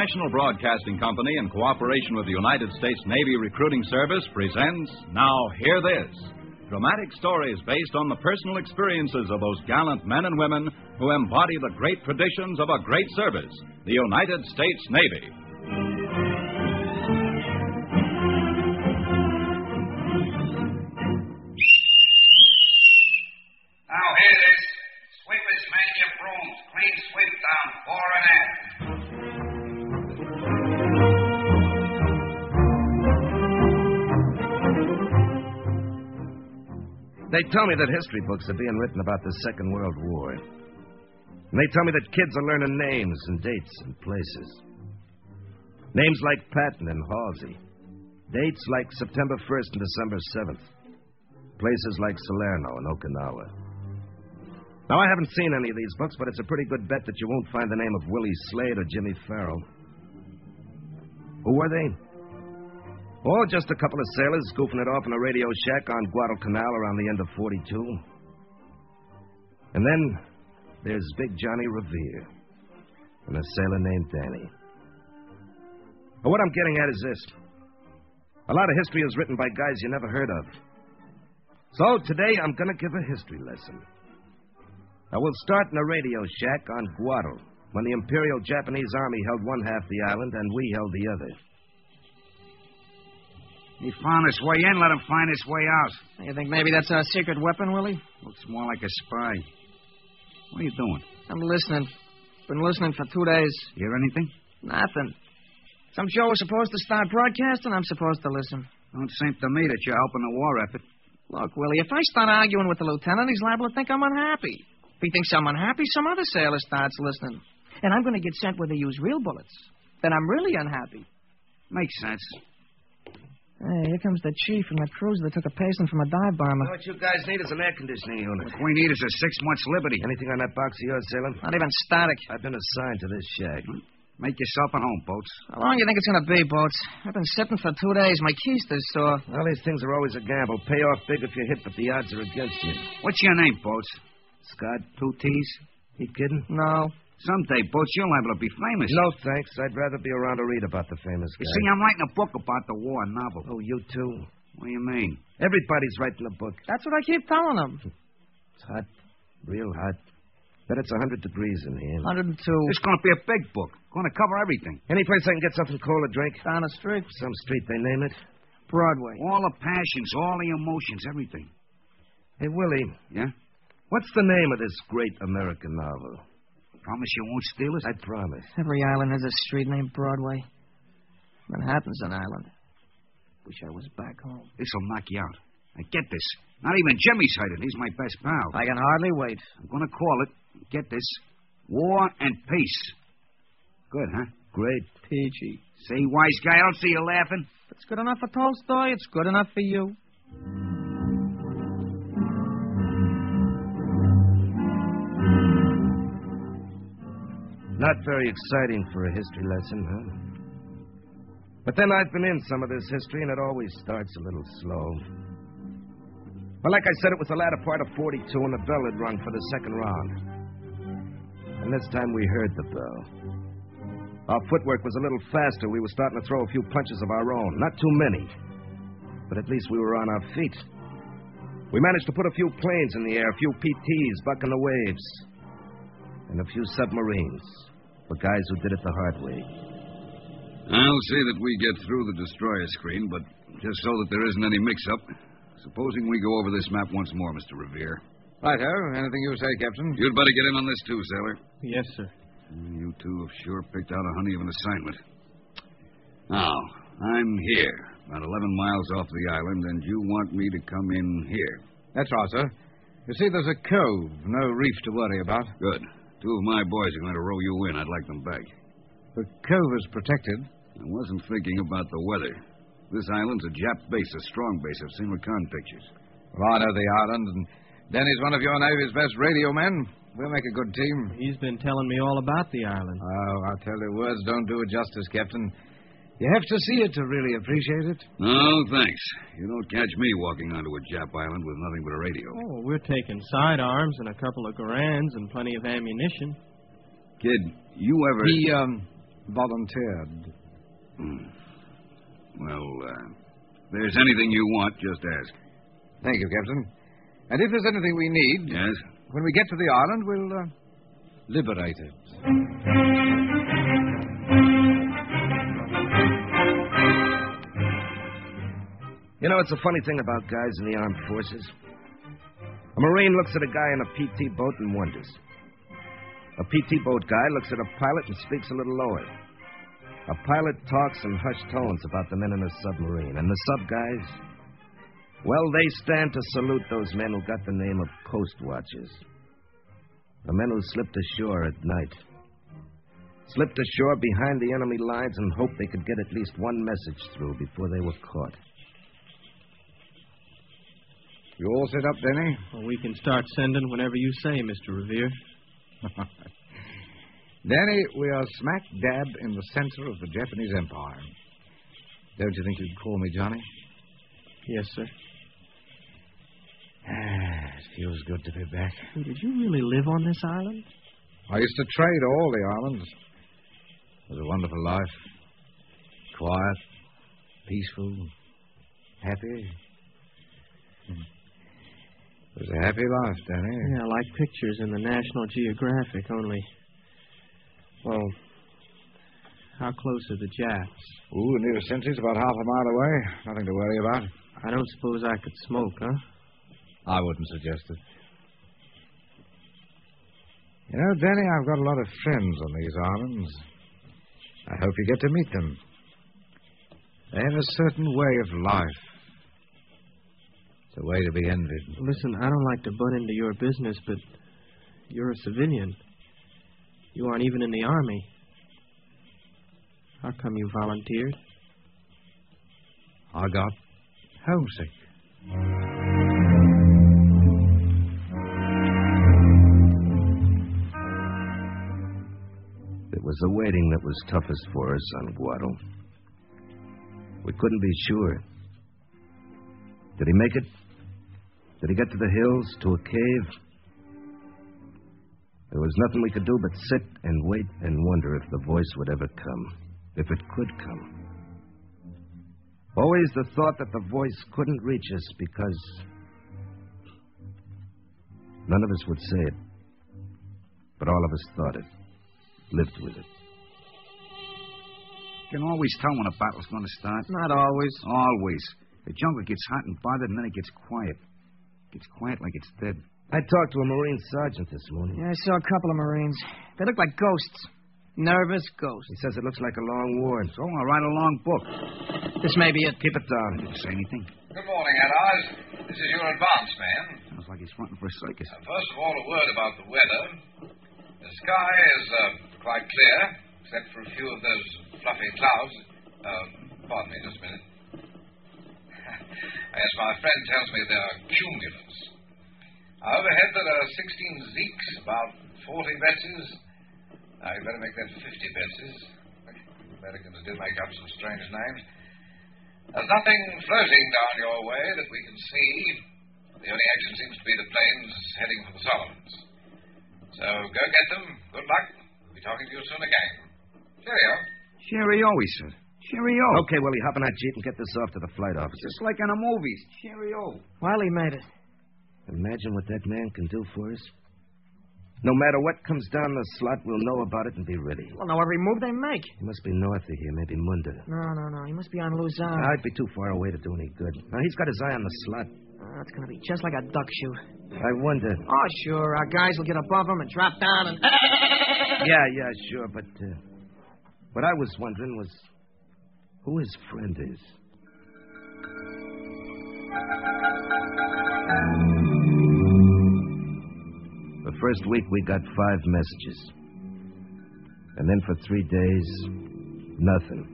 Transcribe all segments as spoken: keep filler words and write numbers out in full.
National Broadcasting Company, in cooperation with the United States Navy Recruiting Service, presents Now Hear This. Dramatic stories based on the personal experiences of those gallant men and women who embody the great traditions of a great service, the United States Navy. Now hear this. Sweepers, man your brooms. Clean sweep down, fore and aft. They tell me that history books are being written about the Second World War. And they tell me that kids are learning names and dates and places. Names like Patton and Halsey. Dates like September first and December seventh. Places like Salerno and Okinawa. Now, I haven't seen any of these books, but it's a pretty good bet that you won't find the name of Willie Slade or Jimmy Farrell. Who were they? Oh, just a couple of sailors goofing it off in a radio shack on Guadalcanal around the end of forty-two. And then there's Big Johnny Revere and a sailor named Danny. But what I'm getting at is this. A lot of history is written by guys you never heard of. So today I'm going to give a history lesson. I will start in a radio shack on Guadal, when the Imperial Japanese Army held one half the island and we held the other. He found his way in, let him find his way out. You think maybe that's our secret weapon, Willie? Looks more like a spy. What are you doing? I'm listening. Been listening for two days. Hear anything? Nothing. Some show was supposed to start broadcasting, I'm supposed to listen. Don't seem to me that you're helping the war effort. Look, Willie, if I start arguing with the lieutenant, he's liable to think I'm unhappy. If he thinks I'm unhappy, some other sailor starts listening. And I'm going to get sent where they use real bullets. Then I'm really unhappy. Makes sense. Hey, here comes the chief from that cruiser that took a pasting from a dive bomber. What you guys need is an air conditioning unit. What we need is a six months liberty. Anything on that box of yours, sailor? Not even static. I've been assigned to this shack. Hmm? Make yourself at home, Boats. How long do you think it's going to be, Boats? I've been sitting for two days. My keister's sore. Well, these things are always a gamble. Pay off big if you hit, but the odds are against you. What's your name, Boats? Scott. Two T's? You kidding? No. Someday, Boats, you're liable to be famous. No, thanks. I'd rather be around to read about the famous guy. You see, I'm writing a book about the war, a novel. Oh, you too? What do you mean? Everybody's writing a book. That's what I keep telling them. It's hot. Real hot. Bet it's one hundred degrees in here. one hundred two. It's going to be a big book. Going to cover everything. Any place I can get something cold to drink? Down the street. Some street, they name it? Broadway. All the passions, all the emotions, everything. Hey, Willie. Yeah? What's the name of this great American novel? Promise you won't steal it? I promise. Every island has a street named Broadway. Manhattan's an island. Wish I was back home. This'll knock you out. Now, get this. Not even Jimmy's heard it. He's my best pal. I can hardly wait. I'm going to call it, get this, War and Peace. Good, huh? Great. Peachy. See, wise guy, I don't see you laughing. If it's good enough for Tolstoy, it's good enough for you. Not very exciting for a history lesson, huh? But then I've been in some of this history, and it always starts a little slow. But like I said, it was the latter part of forty-two, and the bell had rung for the second round. And this time we heard the bell. Our footwork was a little faster. We were starting to throw a few punches of our own. Not too many. But at least we were on our feet. We managed to put a few planes in the air, a few P Ts bucking the waves. And a few submarines. For guys who did it the hard way. I'll see that we get through the destroyer screen, but just so that there isn't any mix-up, supposing we go over this map once more, Mister Revere. Righto. Anything you say, Captain? You'd better get in on this, too, sailor. Yes, sir. You two have sure picked out a honey of an assignment. Now, I'm here, about eleven miles off the island, and you want me to come in here. That's right, sir. You see, there's a cove, no reef to worry about. Good. Two of my boys are going to row you in. I'd like them back. The cove is protected. I wasn't thinking about the weather. This island's a Jap base, a strong base. I've seen recon pictures. Well, I know the island, and Danny's one of your Navy's best radio men. We'll make a good team. He's been telling me all about the island. Oh, I tell you, words don't do it justice, Captain. You have to see it to really appreciate it. No, thanks. You don't catch me walking onto a Jap island with nothing but a radio. Oh, we're taking sidearms and a couple of Garands and plenty of ammunition. Kid, you ever... He, um, volunteered. Hmm. Well, uh, if there's anything you want, just ask. Thank you, Captain. And if there's anything we need, Yes? when we get to the island, we'll uh, liberate it. You know, it's a funny thing about guys in the armed forces. A Marine looks at a guy in a P T boat and wonders. A P T boat guy looks at a pilot and speaks a little lower. A pilot talks in hushed tones about the men in a submarine. And the sub guys, well, they stand to salute those men who got the name of Coast Watchers. The men who slipped ashore at night. Slipped ashore behind the enemy lines and hoped they could get at least one message through before they were caught. You all set up, Denny? Well, we can start sending whenever you say, Mister Revere. Danny, we are smack dab in the center of the Japanese Empire. Don't you think you'd call me Johnny? Yes, sir. Ah, it feels good to be back. Hey, did you really live on this island? I used to trade all the islands. It was a wonderful life. Quiet, peaceful, happy. It was a happy life, Danny. Yeah, like pictures in the National Geographic, only... Well, how close are the Japs? Ooh, the nearest sentry's about half a mile away. Nothing to worry about. I don't suppose I could smoke, huh? I wouldn't suggest it. You know, Danny, I've got a lot of friends on these islands. I hope you get to meet them. They have a certain way of life. It's a way to be envied. Listen, I don't like to butt into your business, but you're a civilian. You aren't even in the Army. How come you volunteered? I got homesick. It was the waiting that was toughest for us on Guado. We couldn't be sure. Did he make it? Did he get to the hills, to a cave? There was nothing we could do but sit and wait and wonder if the voice would ever come, if it could come. Always the thought that the voice couldn't reach us because none of us would say it, but all of us thought it, lived with it. You can always tell when a battle's going to start. Not always. Always. The jungle gets hot and bothered, and then it gets quiet. It gets quiet like it's dead. I talked to a Marine sergeant this morning. Yeah, I saw a couple of Marines. They look like ghosts. Nervous ghosts. He says it looks like a long war. So I'll write a long book. This may be it. Keep it down. I didn't say anything. Good morning, Eddard. This is your advance, man. Sounds like he's fronting for a circus. Uh, first of all, a word about the weather. The sky is uh, quite clear, except for a few of those fluffy clouds. Uh, pardon me, just a minute. As my friend tells me, they are cumulus. Overhead, there are sixteen zeeks, about forty betses. Now, you better make that fifty betses. Americans do make up some strange names. There's nothing floating down your way that we can see. The only action seems to be the planes heading for the Solomons. So go get them. Good luck. We'll be talking to you soon again. Cheerio. Cheerio, he said. Cheerio. Okay, Willie, hop in that Jeep and get this off to the flight officer. Just like in the movies. Cheerio. Wiley made it. Imagine what that man can do for us. No matter what comes down the slot, we'll know about it and be ready. We'll know every move they make. He must be north of here, maybe Munda. No, no, no. He must be on Luzon. I'd be too far away to do any good. Now, he's got his eye on the slot. Oh, it's going to be just like a duck shoot. I wonder. Oh, sure. Our guys will get above him and drop down and... Yeah, yeah, sure. But uh, what I was wondering was who his friend is. The first week, we got five messages. And then for three days, nothing.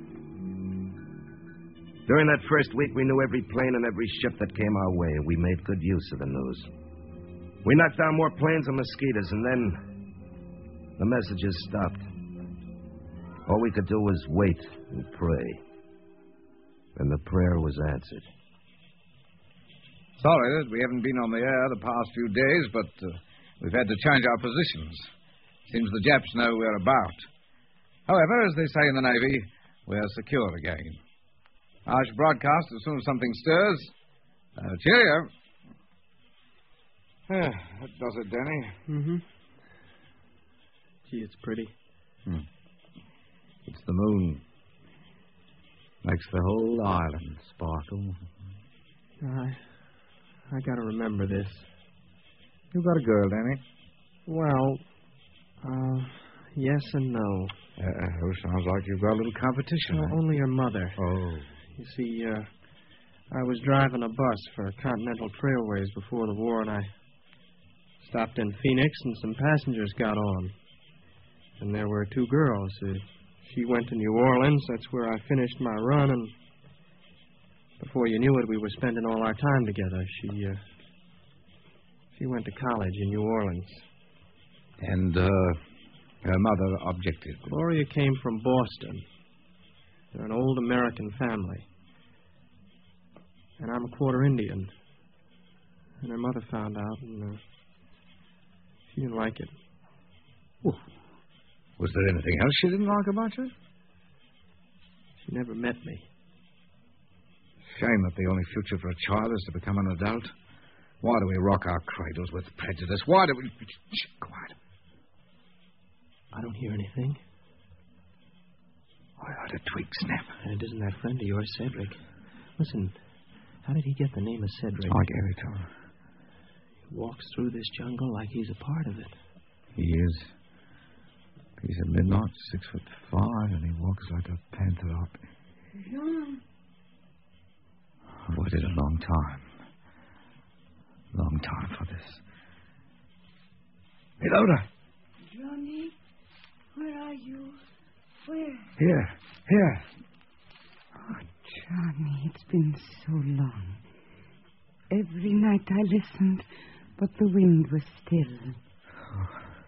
During that first week, we knew every plane and every ship that came our way, and we made good use of the news. We knocked down more planes and mosquitoes, and then the messages stopped. All we could do was wait and pray. And the prayer was answered. Sorry that we haven't been on the air the past few days, but uh, we've had to change our positions. Seems the Japs know we're about. However, as they say in the Navy, we're secure again. I shall broadcast as soon as something stirs. Uh, cheerio. Yeah, that does it, Danny. Mm-hmm. Gee, it's pretty. Hmm. It's the moon. Makes the whole island sparkle. I, I gotta remember this. You got a girl, Danny? Well, uh, yes and no. Uh, oh, sounds like you've got a little competition. Well, eh? only her mother. Oh. You see, uh, I was driving a bus for Continental Trailways before the war, and I stopped in Phoenix, and some passengers got on. And there were two girls. Uh, she went to New Orleans. That's where I finished my run, and before you knew it, we were spending all our time together. She, uh, she went to college in New Orleans. And, uh, her mother objected. Gloria came from Boston. They're an old American family. And I'm a quarter Indian. And her mother found out, and uh, she didn't like it. Well, was there anything else she didn't like about you? She never met me. Shame that the only future for a child is to become an adult. Why do we rock our cradles with prejudice? Why do we... Shh, quiet. I don't hear anything. I heard a twig snap. And it isn't that friend of yours, Cedric. Listen, how did he get the name of Cedric? I gave it to him. He walks through this jungle like he's a part of it. He is. He's at midnight, six foot five, and he walks like a panther up. Jean. I've waited a long time. Long time for this. Hey, Loda. Johnny, where are you? Where? Here, here. Oh, Johnny, it's been so long. Every night I listened, but the wind was still. Oh.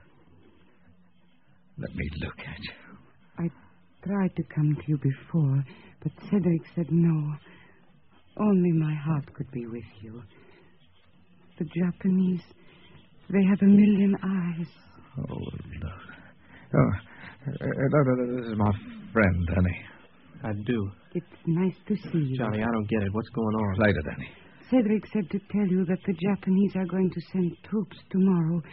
Let me look at you. I tried to come to you before, but Cedric said no. Only my heart could be with you. The Japanese, they have a million eyes. Oh, look. Oh, uh, Loda, this is my friend, Danny. I do. It's nice to see you. Johnny, I don't get it. What's going on? Later, Danny. Cedric said to tell you that the Japanese are going to send troops tomorrow.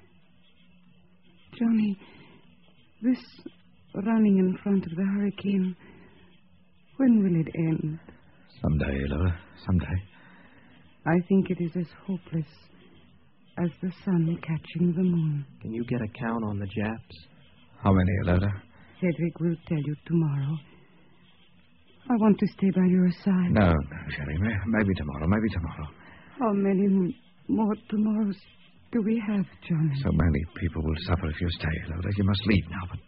Johnny, this running in front of the hurricane, when will it end? Someday, Loda, someday. I think it is as hopeless as the sun catching the moon. Can you get a count on the Japs? How many, Loda? Cedric will tell you tomorrow. I want to stay by your side. No, no, Shelley. Maybe tomorrow, maybe tomorrow. How many m- more tomorrows do we have, Johnny? So many people will suffer if you stay, Loda. You must leave now, but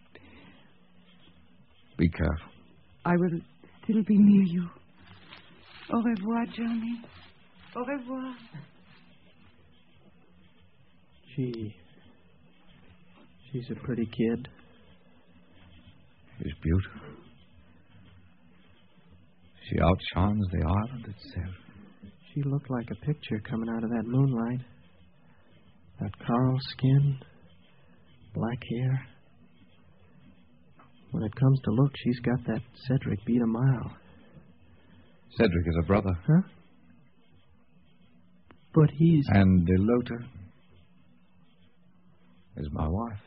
be careful. I will still be near you. Au revoir, Johnny. Au revoir. Gee. She's a pretty kid. She's beautiful. She outshines the island itself. She looked like a picture coming out of that moonlight. That coral skin, black hair. When it comes to look, she's got that Cedric beat a mile. Cedric is a brother. Huh? But he's... And Delota is my wife.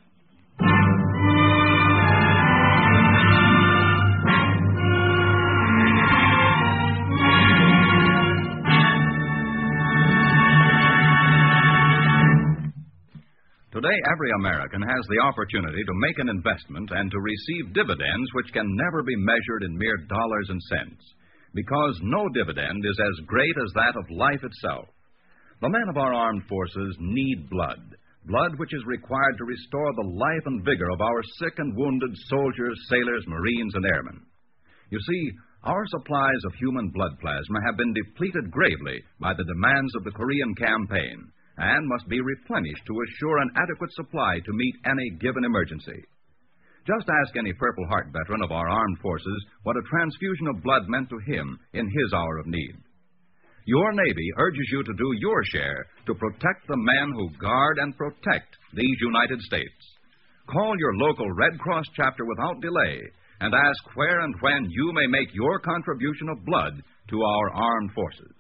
Today, every American has the opportunity to make an investment and to receive dividends which can never be measured in mere dollars and cents, because no dividend is as great as that of life itself. The men of our armed forces need blood, blood which is required to restore the life and vigor of our sick and wounded soldiers, sailors, Marines, and airmen. You see, our supplies of human blood plasma have been depleted gravely by the demands of the Korean campaign, and must be replenished to assure an adequate supply to meet any given emergency. Just ask any Purple Heart veteran of our armed forces what a transfusion of blood meant to him in his hour of need. Your Navy urges you to do your share to protect the men who guard and protect these United States. Call your local Red Cross chapter without delay and ask where and when you may make your contribution of blood to our armed forces.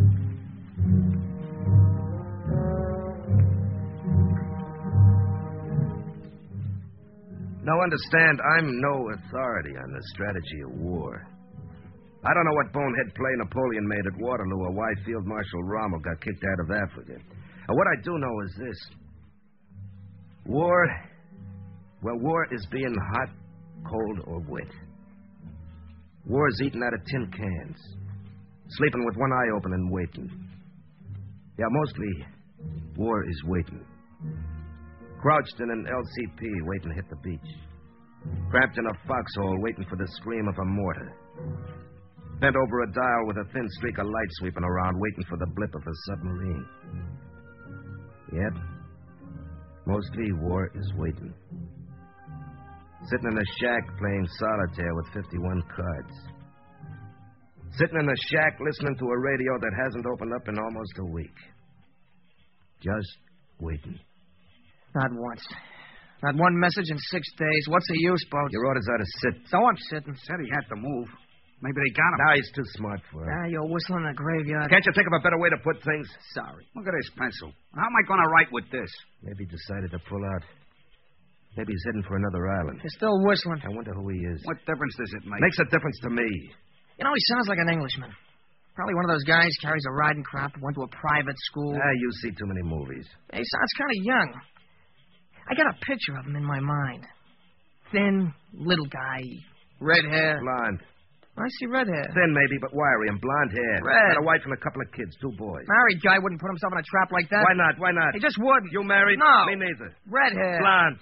Now, understand, I'm no authority on the strategy of war. I don't know what bonehead play Napoleon made at Waterloo or why Field Marshal Rommel got kicked out of Africa. But what I do know is this. War, well, war is being hot, cold, or wet. War is eating out of tin cans, sleeping with one eye open and waiting. Yeah, mostly, war is waiting. Crouched in an L C P, waiting to hit the beach. Cramped in a foxhole, waiting for the scream of a mortar. Bent over a dial with a thin streak of light sweeping around, waiting for the blip of a submarine. Yet, mostly war is waiting. Sitting in a shack playing solitaire with fifty-one cards. Sitting in a shack listening to a radio that hasn't opened up in almost a week. Just waiting. Not once. Not one message in six days. What's the use, Boats? Your orders are to sit. So I'm sitting. Said he had to move. Maybe they got him. Now he's too smart for it. Ah, you're whistling in the graveyard. Can't you think of a better way to put things? Sorry. Look at his pencil. How am I going to write with this? Maybe he decided to pull out. Maybe he's heading for another island. You're still whistling. I wonder who he is. What difference does it make? Makes a difference to me. You know, he sounds like an Englishman. Probably one of those guys carries a riding crop, went to a private school. Ah, you see too many movies. He sounds kind of young. I got a picture of him in my mind. Thin, little guy, red hair. Blonde. I see red hair. Thin, maybe, but wiry and blonde hair. Red. Got a wife and a couple of kids, two boys. Married guy wouldn't put himself in a trap like that. Why not? Why not? He just wouldn't. You married? No. Me neither. Red hair. Blonde.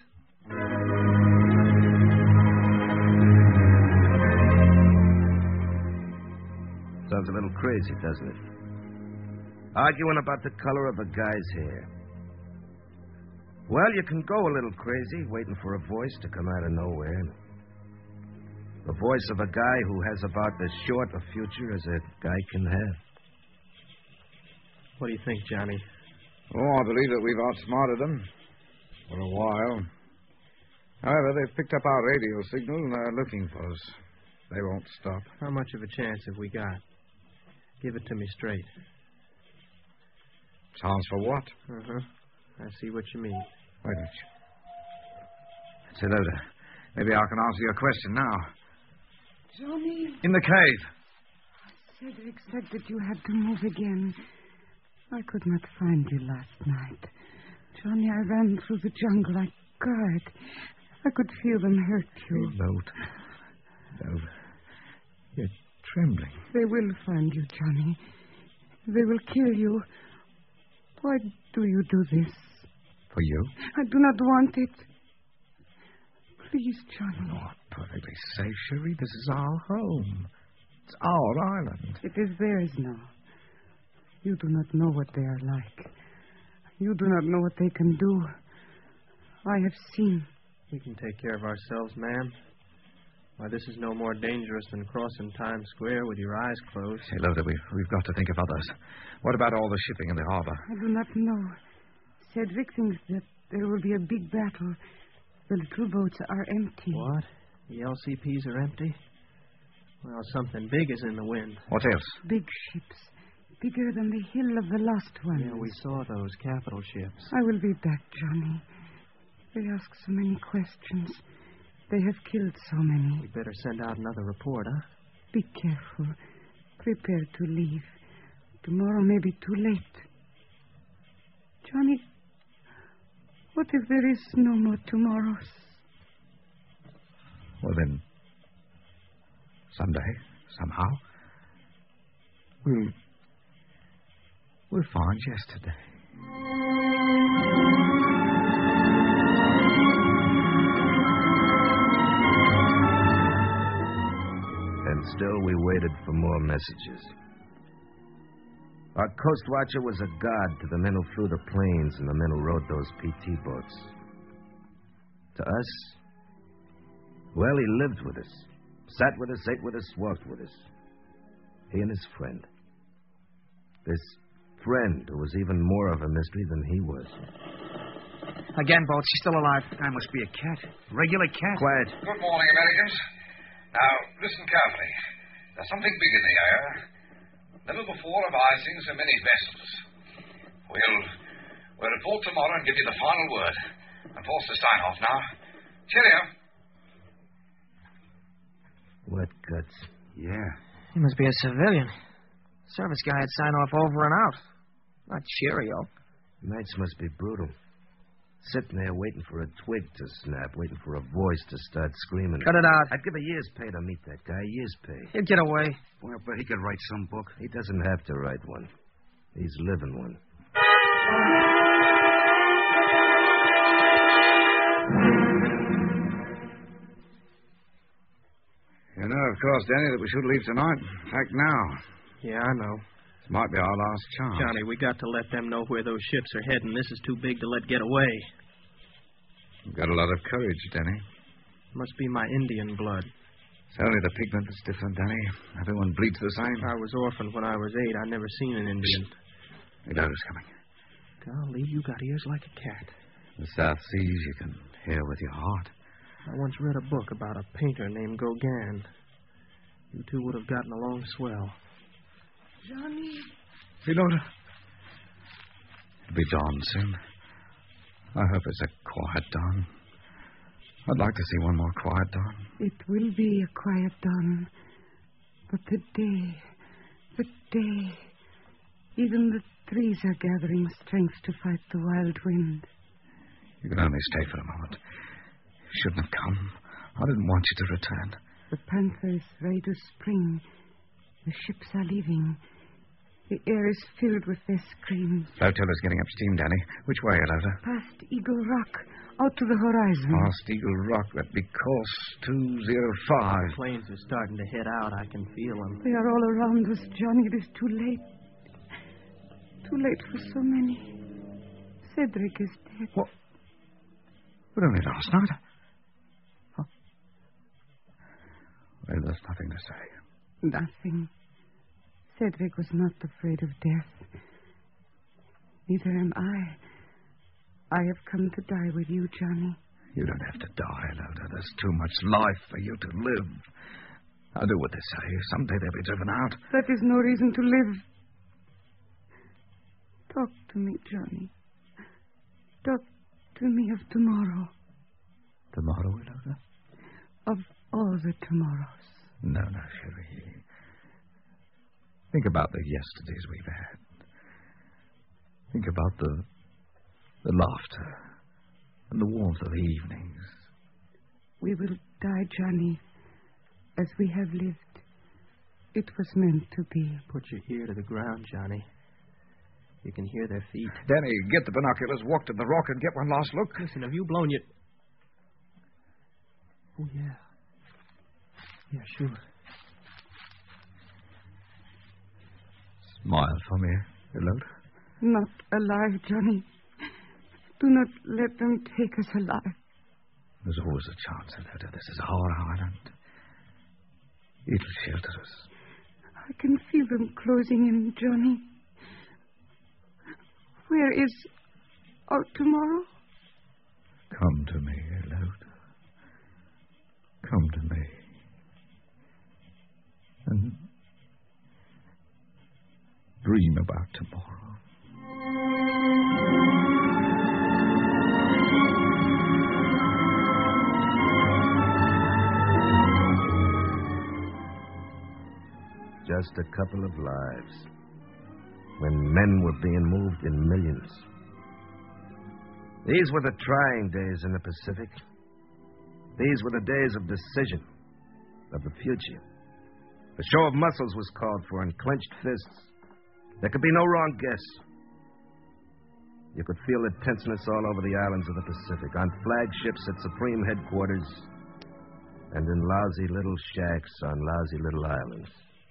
Sounds a little crazy, doesn't it? Arguing about the color of a guy's hair. Well, you can go a little crazy, waiting for a voice to come out of nowhere. The voice of a guy who has about as short a future as a guy can have. What do you think, Johnny? Oh, I believe that we've outsmarted them. For a while. However, they've picked up our radio signal and are looking for us. They won't stop. How much of a chance have we got? Give it to me straight. Chance for what? Uh-huh. I see what you mean. Wait a minute. Say, Loda, maybe I can answer your question now. Johnny. In the cave. Cedric said that you had to move again. I could not find you last night. Johnny, I ran through the jungle. I cried. I could feel them hurt you. Loda. Loda. You're trembling. They will find you, Johnny. They will kill you. Why do you do this? For you? I do not want it. Please, Johnny. Oh, perfectly safe, Cherie. This is our home. It's our island. It is theirs now. You do not know what they are like. You do not know what they can do. I have seen. We can take care of ourselves, ma'am. Why, this is no more dangerous than crossing Times Square with your eyes closed. Say, Loda, we've, we've got to think of others. What about all the shipping in the harbor? I do not know. Cedric thinks that there will be a big battle. The little boats are empty. What? The L C Ps are empty? Well, something big is in the wind. What else? Big ships. Bigger than the hill of the lost one. Yeah, we saw those capital ships. I will be back, Johnny. They ask so many questions. They have killed so many. We better send out another report, huh? Be careful. Prepare to leave. Tomorrow may be too late. Johnny, what if there is no more tomorrows? Well, then, someday, somehow, we'll, we'll find yesterday. And still we waited for more messages. Our coast watcher was a god to the men who flew the planes and the men who rode those P T boats. To us, well, he lived with us, sat with us, ate with us, walked with us. He and his friend. This friend who was even more of a mystery than he was. Again, Bolt. She's still alive. That must be a cat. Regular cat. Quiet. Good morning, Americans. Now, listen carefully. There's something big in the air. Never before have I seen so many vessels. We'll, we'll report tomorrow and give you the final word. I'm forced to sign off now. Cheerio. What guts? Yeah. He must be a civilian. Service guy had sign off over and out. Not cheerio. Nights must be brutal. Sitting there waiting for a twig to snap, waiting for a voice to start screaming. Cut it out. I'd give a year's pay to meet that guy. Year's pay. He'd get away. Well, but he could write some book. He doesn't have to write one. He's living one. You know, of course, Danny, that we should leave tonight. In fact, now. Yeah, I know. This might be our last chance. Johnny, we got to let them know where those ships are heading. This is too big to let get away. You've got a lot of courage, Danny. Must be my Indian blood. It's only the pigment that's different, Danny. Everyone bleeds the same. I was orphaned when I was eight. I never seen an Indian. Milado's coming. Golly, you got ears like a cat. The South Seas you can hear with your heart. I once read a book about a painter named Gauguin. You two would have gotten along swell. Johnny. Milado. It'll be dawn soon. I hope it's a quiet dawn. I'd like to see one more quiet dawn. It will be a quiet dawn. But the day, the day, even the trees are gathering strength to fight the wild wind. You can only stay for a moment. You shouldn't have come. I didn't want you to return. The panther is ready to spring. The ships are leaving. The air is filled with their screams. Flotilla's getting up steam, Danny. Which way, Elota? Past Eagle Rock, out to the horizon. Past Eagle Rock. That'd be course two oh five. The planes are starting to head out. I can feel them. They are all around us, Johnny. It is too late. Too late for so many. Cedric is dead. What? But only last night. Huh? Well, there's nothing to say. Nothing. Cedric was not afraid of death. Neither am I. I have come to die with you, Johnny. You don't have to die, Elota. There's too much life for you to live. I'll do what they say. Someday they'll be driven out. That is no reason to live. Talk to me, Johnny. Talk to me of tomorrow. Tomorrow, Elota? Of all the tomorrows. No, no, Cherie. Think about the yesterdays we've had. Think about the the laughter and the warmth of the evenings. We will die, Johnny, as we have lived. It was meant to be. Put your ear to the ground, Johnny. You can hear their feet. Danny, get the binoculars, walk to the rock, and get one last look. Listen, have you blown your... Oh, yeah. Yeah, sure. Smile for me, Elota. Not alive, Johnny. Do not let them take us alive. There's always a chance, Elota. This is our island. It'll shelter us. I can feel them closing in, Johnny. Where is our tomorrow? Come to me, Elota. Come to me. And dream about tomorrow. Just a couple of lives when men were being moved in millions. These were the trying days in the Pacific. These were the days of decision, of the future. The show of muscles was called for and clenched fists. There could be no wrong guess. You could feel the tenseness all over the islands of the Pacific, on flagships at Supreme Headquarters, and in lousy little shacks on lousy little islands.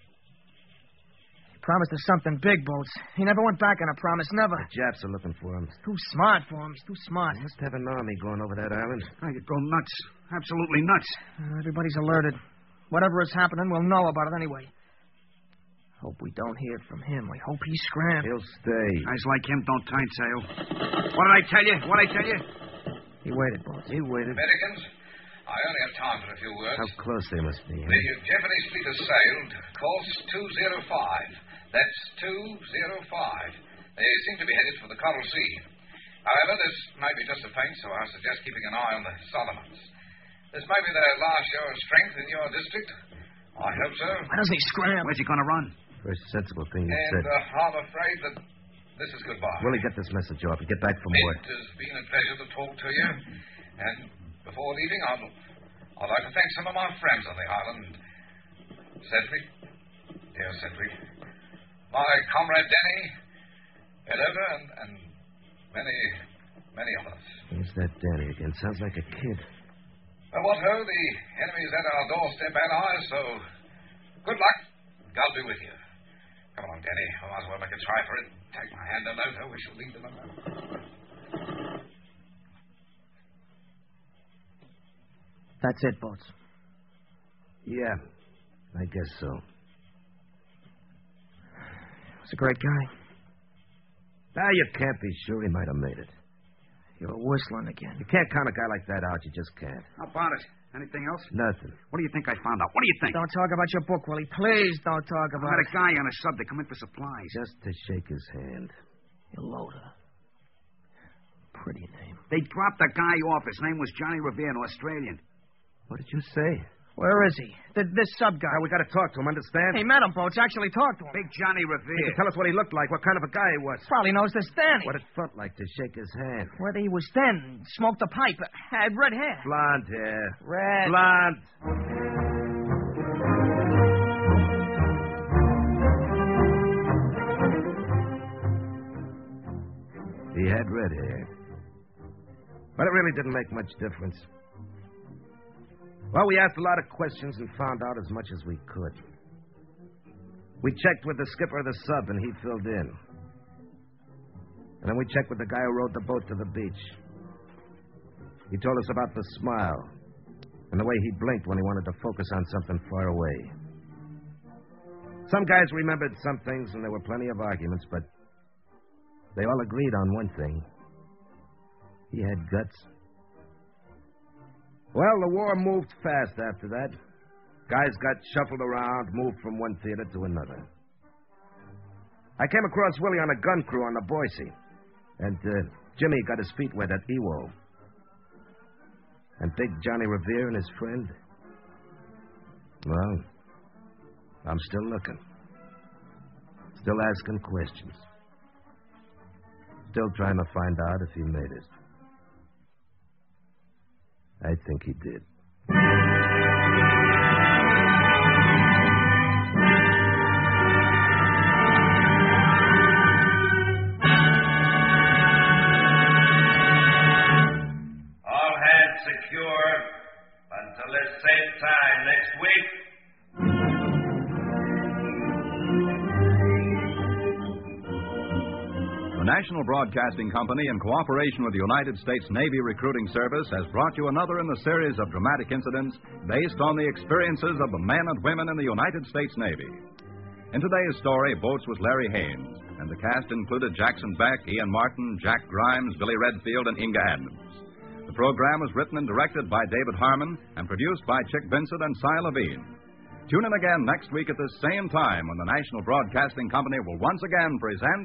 He promised us something big, Bolts. He never went back on a promise, never. The Japs are looking for him. He's too smart for him. He's too smart. They must have an army going over that island. I could go nuts. Absolutely nuts. Uh, everybody's alerted. Whatever is happening, we'll know about it anyway. Hope we don't hear from him. I hope he's scrammed. He'll stay. Guys like him don't time sail. What did I tell you? What did I tell you? He waited, boss. He waited. Americans, I only have time for a few words. How close they must be. The Japanese fleet has sailed. Course two oh five. That's two oh five. They seem to be headed for the Coral Sea. However, this may be just a feint, so I suggest keeping an eye on the Solomons. This may be their last show of strength in your district. I hope so. Why doesn't he scram? Where's he going to run? First sensible thing you And said. uh, I'm afraid that this is goodbye. Willie, get this message off and get back from work. It has been a pleasure to talk to you. And before leaving, I'd, I'd like to thank some of my friends on the island. Sedgwick, dear Sedgwick, my comrade Danny, Edover, and, and many, many others. Who's that Danny again? Sounds like a kid. Well, what ho, the enemy's at our doorstep and I, so good luck. God be with you. Come along, Danny. I might as well make a try for it. Take my hand on out, we shall leave them alone. That's it, boss. Yeah, I guess so. He's a great guy. Now, you can't be sure he might have made it. You're whistling again. You can't count a guy like that out. You just can't. How about it? Anything else? Nothing. What do you think I found out? What do you think? Don't talk about your book, Willie. Please don't talk I about met it. a guy on a sub. They come in for supplies. Just to shake his hand. Iloda. Pretty name. They dropped a guy off. His name was Johnny Revere, an Australian. What did you say? Where is he? The, this sub guy. Now, we got to talk to him, understand? Hey, met him, Boats. Actually talked to him. Big Johnny He Revere. could tell us what he looked like, what kind of a guy he was. Probably knows this Danny. What it felt like to shake his hand. Whether he was thin, smoked a pipe, had red hair. Blonde hair. Red. Blonde. He had red hair. But it really didn't make much difference. Well, we asked a lot of questions and found out as much as we could. We checked with the skipper of the sub, and he filled in. And then we checked with the guy who rowed the boat to the beach. He told us about the smile and the way he blinked when he wanted to focus on something far away. Some guys remembered some things, and there were plenty of arguments, but they all agreed on one thing. He had guts. Well, the war moved fast after that. Guys got shuffled around, moved from one theater to another. I came across Willie on a gun crew on the Boise. And uh, Jimmy got his feet wet at Ewo. And Big Johnny Revere and his friend? Well, I'm still looking. Still asking questions. Still trying to find out if he made it. I think he did. All hands secure until this same time next week. The National Broadcasting Company, in cooperation with the United States Navy Recruiting Service, has brought you another in the series of dramatic incidents based on the experiences of the men and women in the United States Navy. In today's story, Boats was Larry Haines, and the cast included Jackson Beck, Ian Martin, Jack Grimes, Billy Redfield, and Inga Adams. The program was written and directed by David Harmon and produced by Chick Vincent and Cy Levine. Tune in again next week at the same time when the National Broadcasting Company will once again present...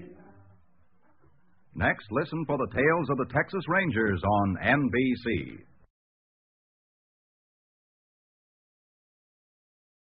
Next, listen for the tales of the Texas Rangers on N B C.